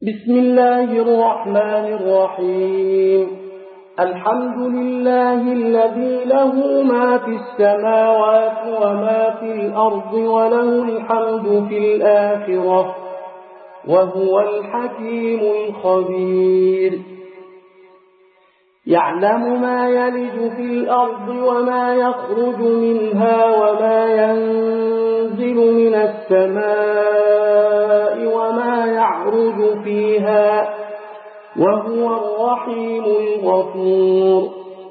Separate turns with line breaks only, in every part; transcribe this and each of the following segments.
بسم الله الرحمن الرحيم. الحمد لله الذي له ما في السماوات وما في الأرض وله الحمد في الآخرة وهو الحكيم الخبير. يعلم ما يلج في الأرض وما يخرج منها وما ينزل من السماء وما يعرج فيها وهو الرحيم الغفور.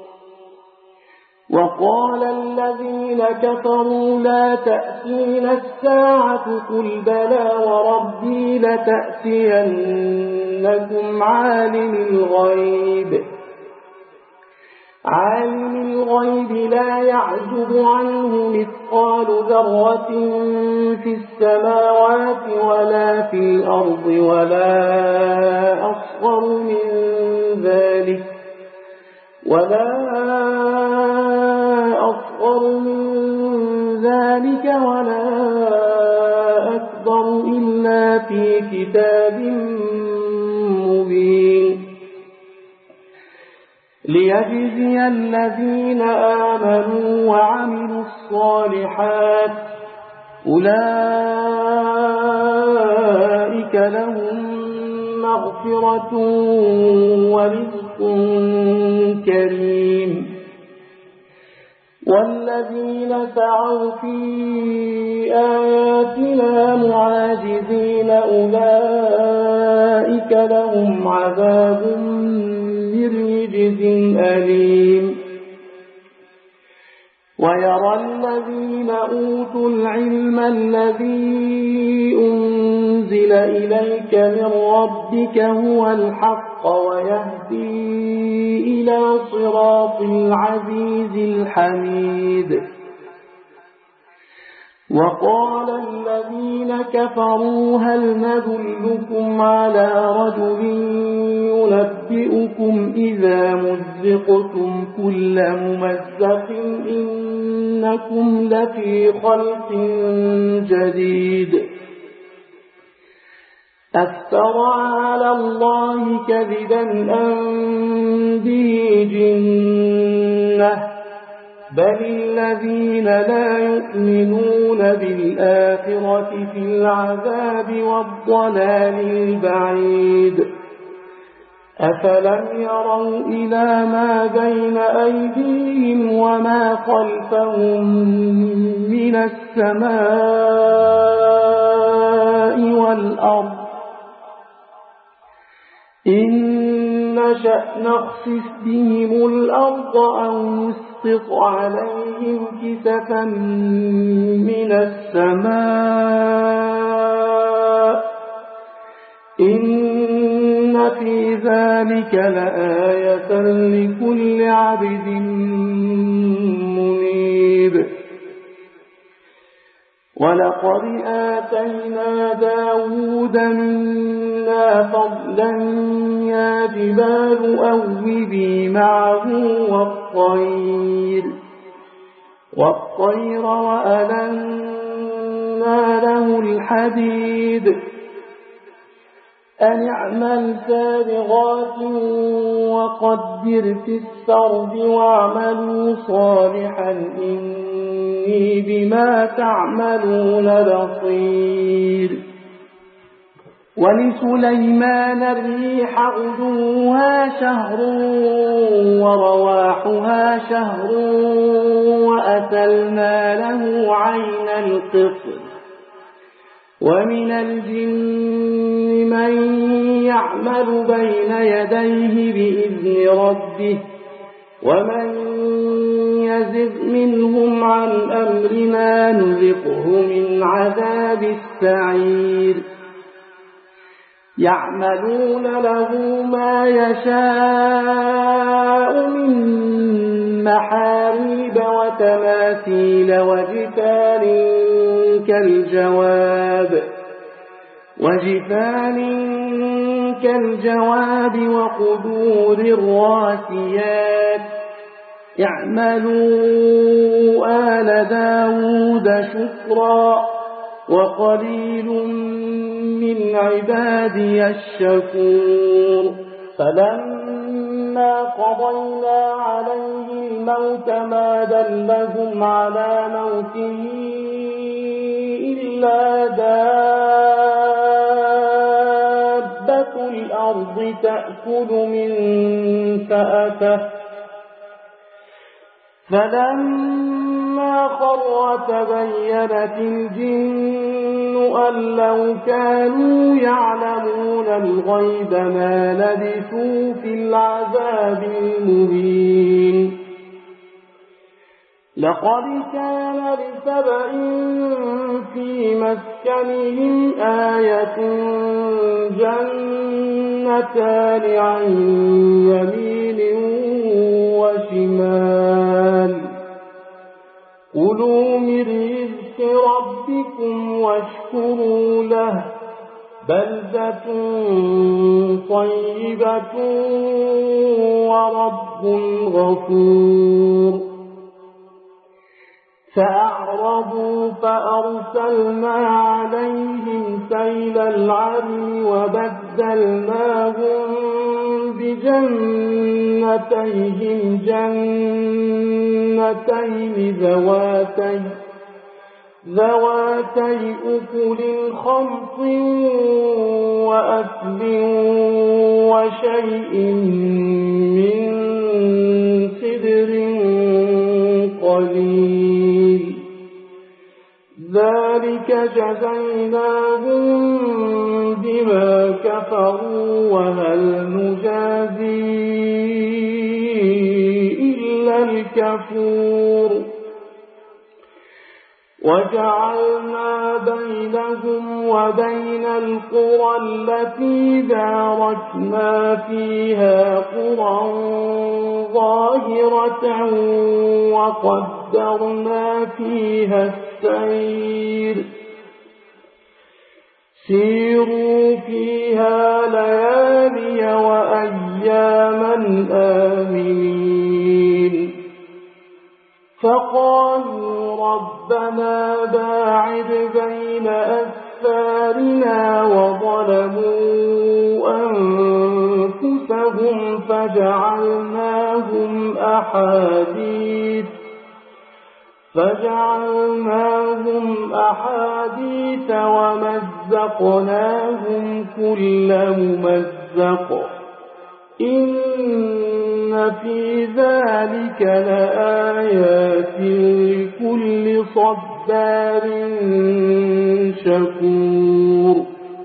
وقال الذين كفروا لا تأتينا الساعة قل بلى وربي لتأتينكم عالم الغيب لا يعزب عنه مثقال ذرة في السماوات ولا في الأرض ولا أصغر من ذلك ولا أكبر إلا في كتاب مبين. ليجزي الذين آمنوا وعملوا الصالحات أولئك لهم مغفرة ورزق كريم. والذين سعوا في آياتنا معاجزين أولئك لهم عذاب من رجز أليم. ويرى الذين أوتوا العلم الذي أنزل إليك من ربك هو الحق ويهدي إلى صراط العزيز الحميد. وقال الذين كفروا هل ندلكم على رجل ينبئكم إذا مزقتم كل ممزق إنكم لفي خلق جديد. أفترى على الله كذبا أم به جنة بل الذين لا يؤمنون بالآخرة في العذاب والضلال البعيد. أفلم يروا إلى ما بين أيديهم وما خلفهم من السماء والأرض إن نشأ نخسف بهم الأرض أو نسقط عليهم كسفا من السماء إن في ذلك لآية لكل عبد منيب. ولقد آتينا داود منا فضلا يا جبال أوبي معه والطير وألنا له الحديد أن اعمل سابغات وقدر في السرد واعملوا صالحا إني بما تعملون بصير. ولسليمان الريح غدوها شهر ورواحها شهر وأسلنا له عين القطر. ومن الجن من يعمل بين يديه بإذن ربه ومن يزغ منهم عن أمرنا نذقه من عذاب السعير. يعملون له ما يشاء من محاريب وتماثيل وجفان كالجواب وقدور الراسيات. اعملوا آل داود شكرا وقليل من عبادي الشكور فلما قضينا عليه الموت ما دلهم على موته إلا دابة الأرض تأكل من سأته فلما خر تبينت الجن أن لو كانوا يعلمون الغيب ما لبثوا في العذاب المهين لقد كان لسبأ في مسكنهم آية جنتان عن يمين وشمال كلوا من رزق ربكم واشكروا له بلدة طيبة ورب غفور فأعرضوا فأرسلنا عليهم سيل العرم وبدلناهم بجنتيهم جنتين ذواتي أكل خمط وأثل وشيء من سدر قليل ذلك جزيناهم بما كفروا وهل نجازي إلا الكفور وجعلنا بينهم وبين القرى التي باركنا فيها قرى ظاهرة وقدرنا فيها السير سيروا فيها ليالي وأياما آمنين فقالوا ربنا باعد بين أسفارنا وظلموا أنفسهم فجعلناهم أحاديث ومزقناهم كل ممزق إن في ذلك لآيات لكل صبار شكور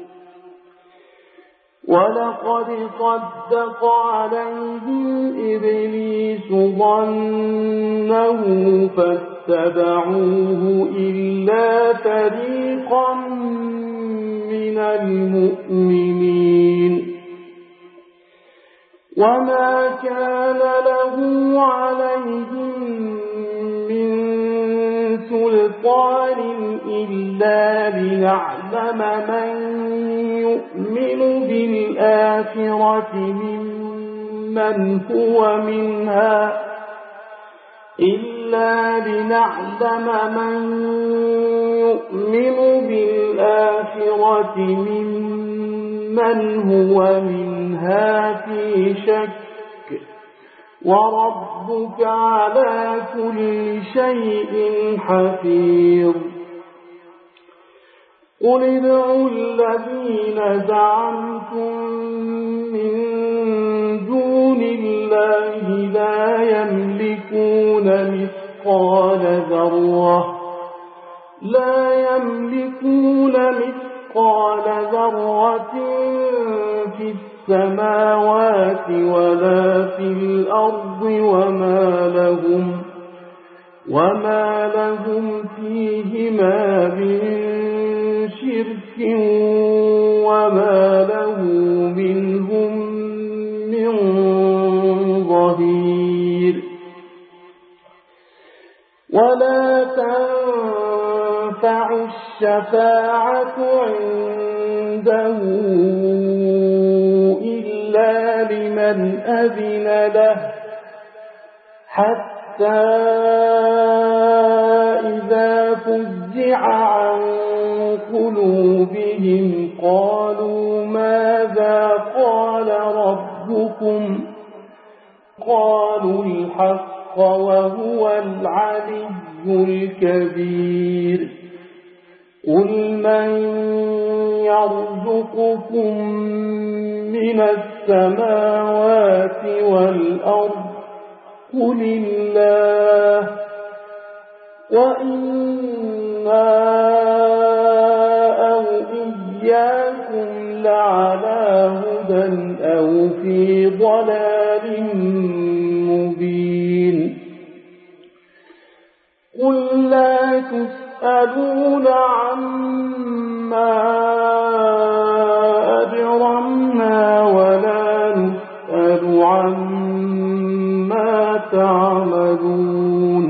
ولقد صدق عليهم إبليس ظنه فاتبعوه إلا فريقا من المؤمنين وما كان له عليهم من سلطان إلا لنعلم من يؤمن بالآخرة ممن هو منها في شك وربك على كل شيء حفيظ قل ادعوا الذين زعمتم من دون الله لا يملكون مثقال ذرة في السماوات ولا في الأرض وما لهم فيهما من شرك وما له منهم من ظهير ولا تنفع الشفاعة عنده إلا لمن أذن له حتى إذا فزع عن ماذا قال ربكم؟ قالوا الحق وهو العلي الكبير. قل من يرزقكم من السماوات والأرض؟ قل الله، وإنا أو إياكم لعلى هدى أو في ضلال مبين. قل لا تسألون عما أجرمنا ولا نسأل عما تعملون.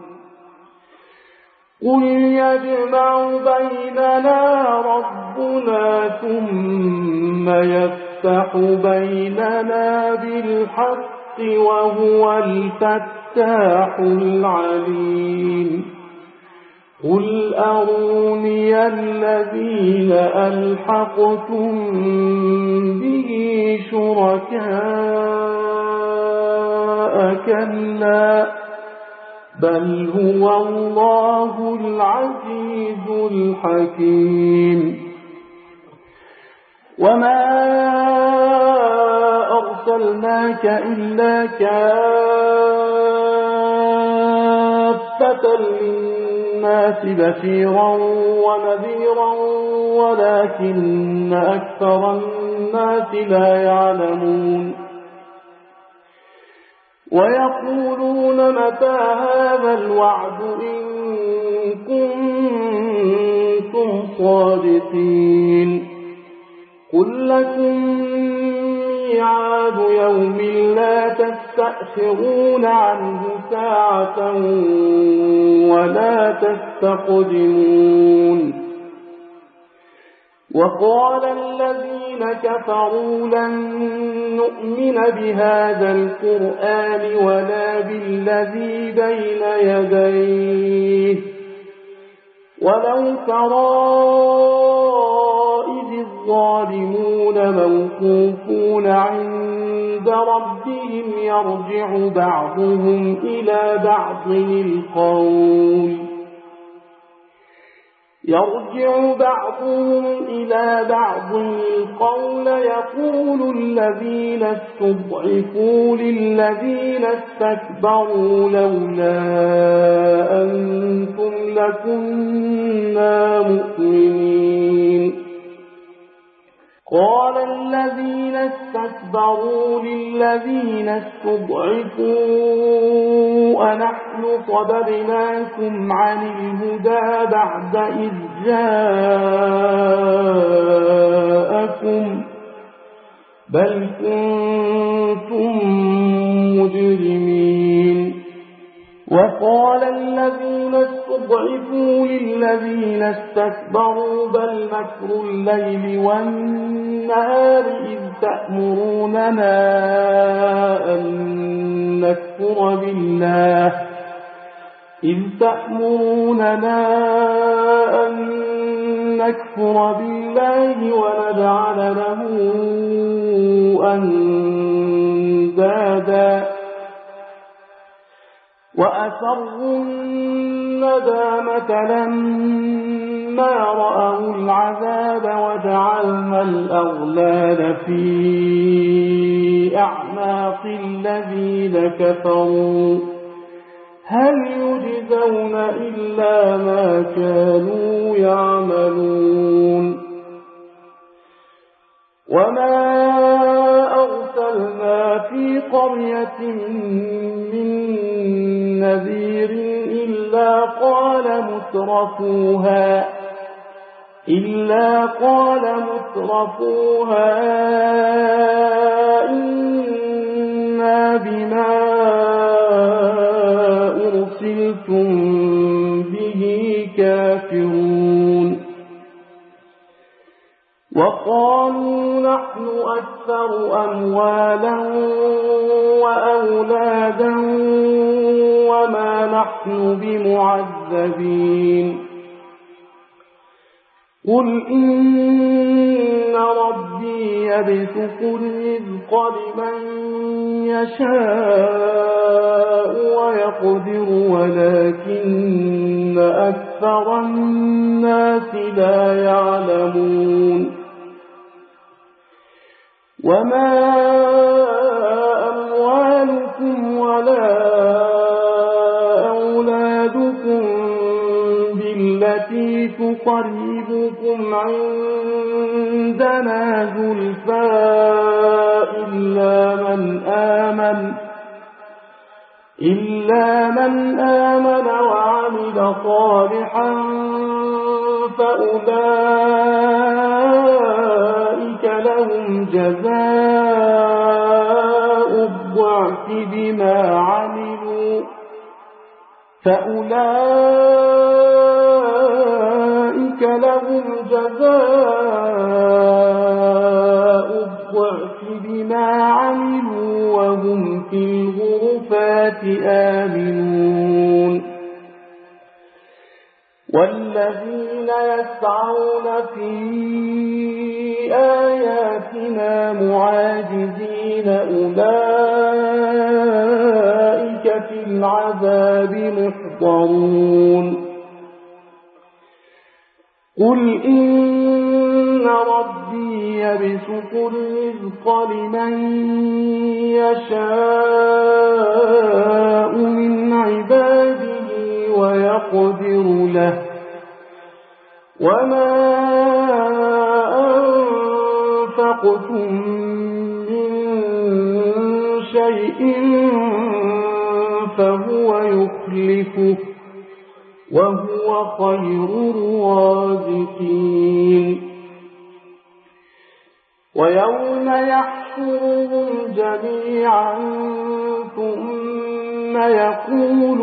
قل يجمع بيننا ربنا ثم يفتح بيننا بالحق وهو الفتاح العليم. قل أروني الذين ألحقتم به شركاء كلا بل هو الله العزيز الحكيم. وما أرسلناك إلا كافة للناس بشيرا ونذيرا ولكن أكثر الناس لا يعلمون. ويقولون متى هذا الوعد إن كنتم صادقين؟ قل لكم ميعاد يوم لا تستأخرون عنه ساعة ولا تستقدمون. وقال الذين كفروا لن نؤمن بهذا القرآن ولا بالذي بين يديه ولو ترى إذ الظالمون موقوفون عند ربهم يرجع بعضهم إلى بعض القول يقول الذين استضعفوا للذين استكبروا لولا أنتم لكنا مؤمنين. قال الذين استكبروا للذين استضعفوا أنحن صددناكم عن الهدى بعد إذ جاءكم بل كنتم مجرمين. وقال الذين استضعفوا للذين استكبروا بل مكر الليل والنهار إذ تأمروننا أن نكفر بالله ونجعل له أندادا وأسروا الندامة لما رأوا العذاب وجعلنا الأغلال في أعناق الذين كفروا هل يجزون إلا ما كانوا يعملون. وما أرسلنا في قرية من نذير إلا قال مترفوها إنا بما أرسلتم به كافرون. وقالوا نحن أكثر أموالا وأولادا وما نحن بمعذبين. قل إن ربي يبسط الرزق لمن يشاء ويقدر ولكن أكثر الناس لا يعلمون وما أموالكم ولا أولادكم بالتي تقربكم عندنا زلفى إلا من آمن وعمل صالحا فأولئك لهم جزاء الضعف بما عملوا وهم في الغرفات آمنون والذين يسعون في آياتنا معاجزين أولئك في العذاب محضرون قل إن ربي يبسط الرزق لمن يشاء من عباده ويقدر له وما أنفقتم من شيء فهو يخلفه وهو خير الرازقين ويوم يحشرهم جميعا ثم يقول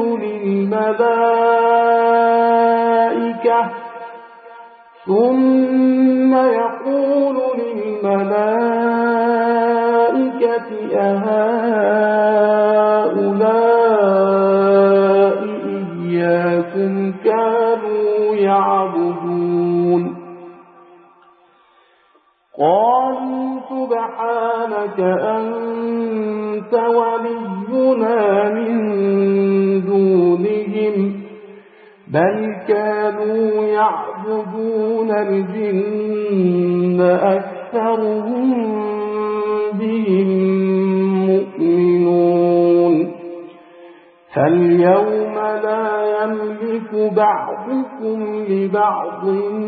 للملائكة أهؤلاء إياكم كانوا يعبدون قالوا سبحانك أنت ولينا من دونهم بل كانوا يعبدون الجن أكثرهم بهم مؤمنون فاليوم لا يملك بعضكم لبعض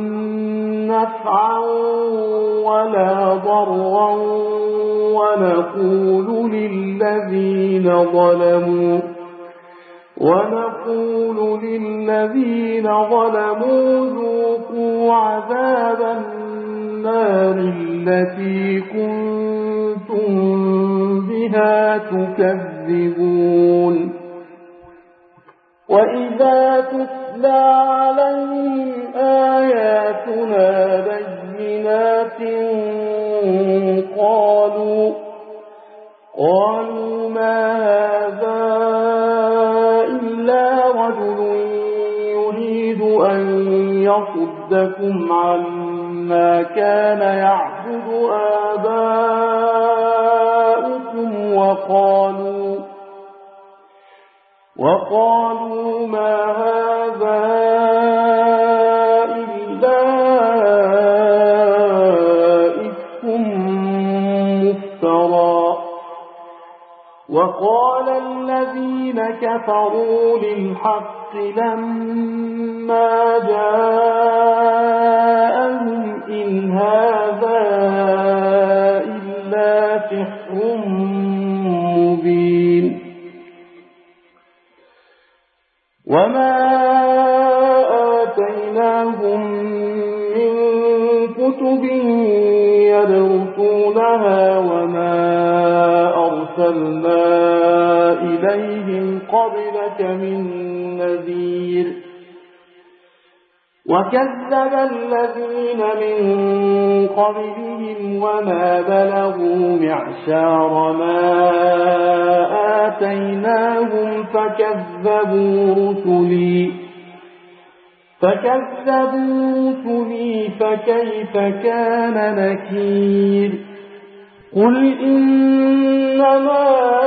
نفعا ولا ضرا ونقول للذين ظلموا ذوقوا عذاب النار التي كنتم بها تكذبون وإذا تتلى عليهم آياتنا بينات قالوا ما هذا إلا رجل يريد أن يصدكم عما كان يعبد آباؤكم وقالوا ما هذا إلا إفك مفترى وقال الذين كفروا للحق لما جاءهم إن هذا إلا سحر مبين وما آتيناهم من كتب يدرسونها وما أرسلنا إليهم قبلك من نذير وكذب الذين من قبلهم وما بلغوا معشار ما آتيناهم فكذبوا رسلي فكذبوا رسلي فكيف كان نكير قل إنما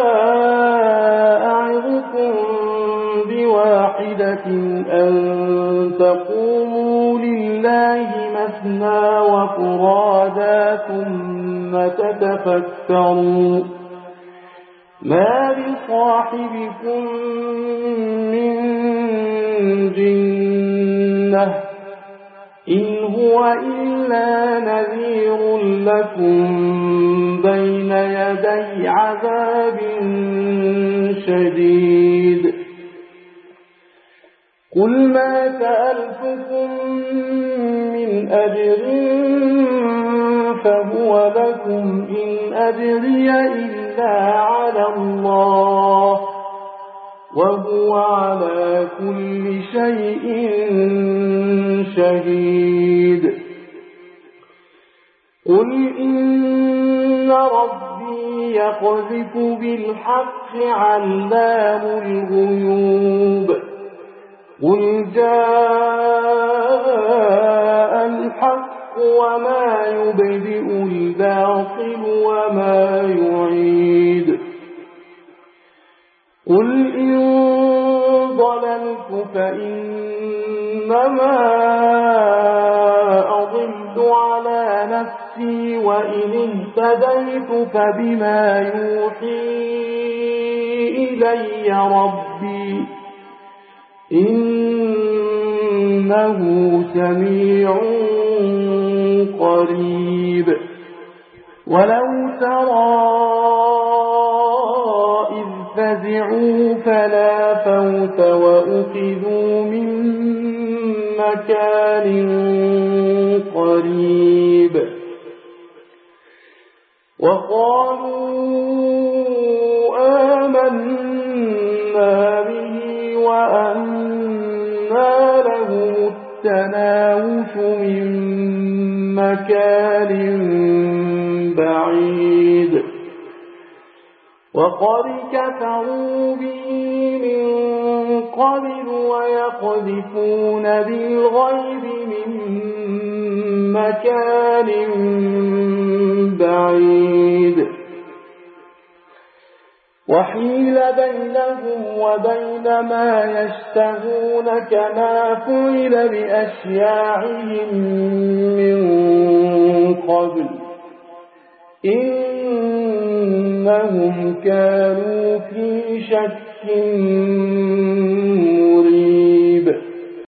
أعظكم بواحدة أن تقوموا لله مثنى وفرادا ثم تتفكروا ما بصاحبكم من جنة إن هو إلا نذير لكم بين يدي عذاب شديد قل ما سألتكم من أجر فهو لكم إن أجري إلا على الله وهو على كل شيء شهيد قل إن ربي يقذف بالحق علام الغيوب قل جاء الحق وما يبدئ الباطل وما يعيد قل إن ضللت فإنما أضل على نفسي وإن اهتديت فبما يوحي إلي ربي إنه سميع قريب ولو ترى إذ فزعوا فلا فوت وأخذوا من مكان قريب وقالوا آمنا به وأنى لهم التناوش من مكان بعيد وقد كفروا به من قبل ويقذفون بالغيب من مكان بعيد وحيل بينهم وبين ما يشتهون كما فعل بأشياعهم من قبل إنهم كانوا في شك مريب